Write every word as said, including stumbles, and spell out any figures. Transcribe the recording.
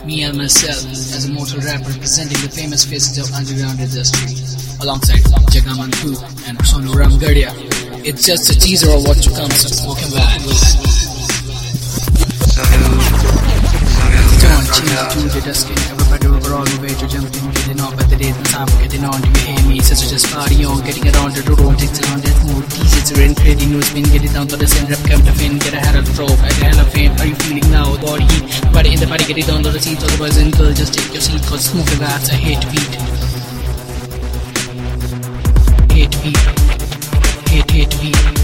Me and myself, as a mortal rapper representing the famous faces of underground industry, alongside Jagaman Poo and Sonu Ramgardia. It's just a teaser of what to come, so welcome back. Don't change to the dusking, everybody overall the way to jump in, getting on, but the days and time for getting on. Do you hear me? Such a just party on, getting around the road, don't take around that mood. Teasers are in, creating new spin, get it down to the same rap, come to fin, get a hell of throw, get a hell of fame. Are you feeling now? Body heat, body in the party, get it down to the seats, all the boys and girls, just take your seat, cause smoking rats, I hate to beat. Hate to beat, hate, hate to beat.